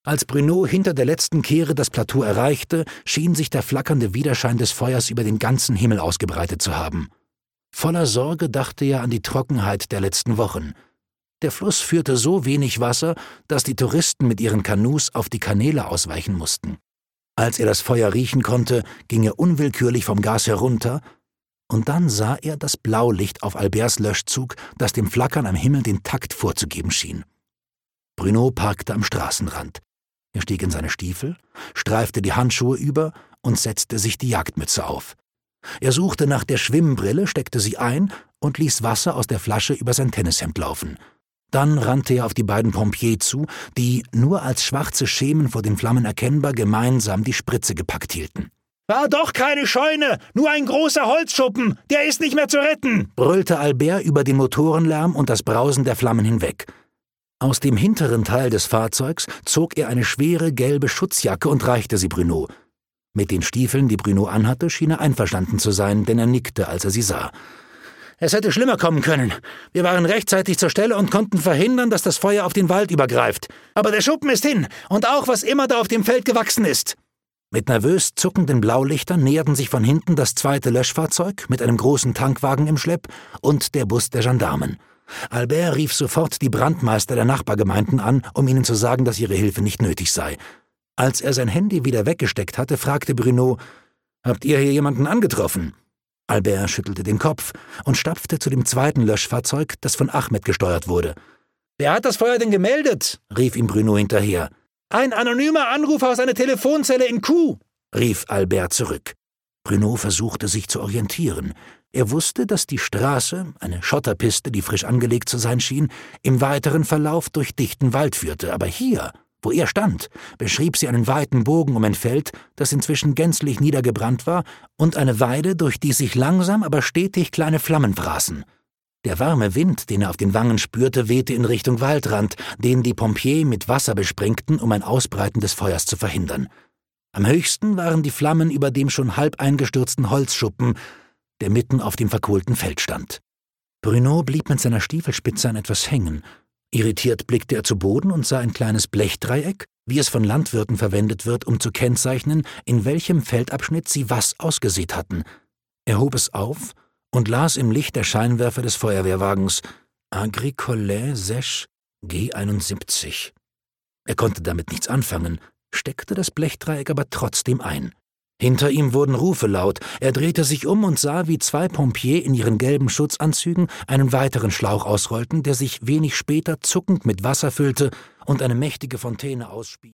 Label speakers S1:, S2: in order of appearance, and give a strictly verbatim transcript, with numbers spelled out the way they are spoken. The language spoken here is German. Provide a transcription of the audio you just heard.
S1: Als Bruno hinter der letzten Kehre das Plateau erreichte, schien sich der flackernde Widerschein des Feuers über den ganzen Himmel ausgebreitet zu haben. Voller Sorge dachte er an die Trockenheit der letzten Wochen. Der Fluss führte so wenig Wasser, dass die Touristen mit ihren Kanus auf die Kanäle ausweichen mussten. Als er das Feuer riechen konnte, ging er unwillkürlich vom Gas herunter, und dann sah er das Blaulicht auf Alberts Löschzug, das dem Flackern am Himmel den Takt vorzugeben schien. Bruno parkte am Straßenrand. Er stieg in seine Stiefel, streifte die Handschuhe über und setzte sich die Jagdmütze auf. Er suchte nach der Schwimmbrille, steckte sie ein und ließ Wasser aus der Flasche über sein Tennishemd laufen. Dann rannte er auf die beiden Pompiers zu, die, nur als schwarze Schemen vor den Flammen erkennbar, gemeinsam die Spritze gepackt hielten.
S2: »War doch keine Scheune, nur ein großer Holzschuppen, der ist nicht mehr zu retten«,
S1: brüllte Albert über den Motorenlärm und das Brausen der Flammen hinweg. Aus dem hinteren Teil des Fahrzeugs zog er eine schwere gelbe Schutzjacke und reichte sie Bruno. Mit den Stiefeln, die Bruno anhatte, schien er einverstanden zu sein, denn er nickte, als er sie sah. »Es hätte schlimmer kommen können. Wir waren rechtzeitig zur Stelle und konnten verhindern, dass das Feuer auf den Wald übergreift. Aber der Schuppen ist hin und auch was immer da auf dem Feld gewachsen ist.« Mit nervös zuckenden Blaulichtern näherten sich von hinten das zweite Löschfahrzeug mit einem großen Tankwagen im Schlepp und der Bus der Gendarmen. Albert rief sofort die Brandmeister der Nachbargemeinden an, um ihnen zu sagen, dass ihre Hilfe nicht nötig sei. Als er sein Handy wieder weggesteckt hatte, fragte Bruno, »Habt ihr hier jemanden angetroffen?« Albert schüttelte den Kopf und stapfte zu dem zweiten Löschfahrzeug, das von Ahmed gesteuert wurde.
S2: »Wer hat das Feuer denn gemeldet?«
S1: rief ihm Bruno hinterher.
S2: »Ein anonymer Anrufer aus einer Telefonzelle in Kuh«,
S1: rief Albert zurück. Bruno versuchte sich zu orientieren. Er wusste, dass die Straße, eine Schotterpiste, die frisch angelegt zu sein schien, im weiteren Verlauf durch dichten Wald führte, aber hier, wo er stand, beschrieb sie einen weiten Bogen um ein Feld, das inzwischen gänzlich niedergebrannt war, und eine Weide, durch die sich langsam, aber stetig kleine Flammen fraßen. Der warme Wind, den er auf den Wangen spürte, wehte in Richtung Waldrand, den die Pompiers mit Wasser besprengten, um ein Ausbreiten des Feuers zu verhindern. Am höchsten waren die Flammen über dem schon halb eingestürzten Holzschuppen, der mitten auf dem verkohlten Feld stand. Bruno blieb mit seiner Stiefelspitze an etwas hängen. Irritiert blickte er zu Boden und sah ein kleines Blechdreieck, wie es von Landwirten verwendet wird, um zu kennzeichnen, in welchem Feldabschnitt sie was ausgesät hatten. Er hob es auf und las im Licht der Scheinwerfer des Feuerwehrwagens »Agricole Sech G einundsiebzig«. Er konnte damit nichts anfangen, steckte das Blechdreieck aber trotzdem ein. Hinter ihm wurden Rufe laut, er drehte sich um und sah, wie zwei Pompiers in ihren gelben Schutzanzügen einen weiteren Schlauch ausrollten, der sich wenig später zuckend mit Wasser füllte und eine mächtige Fontäne ausspie.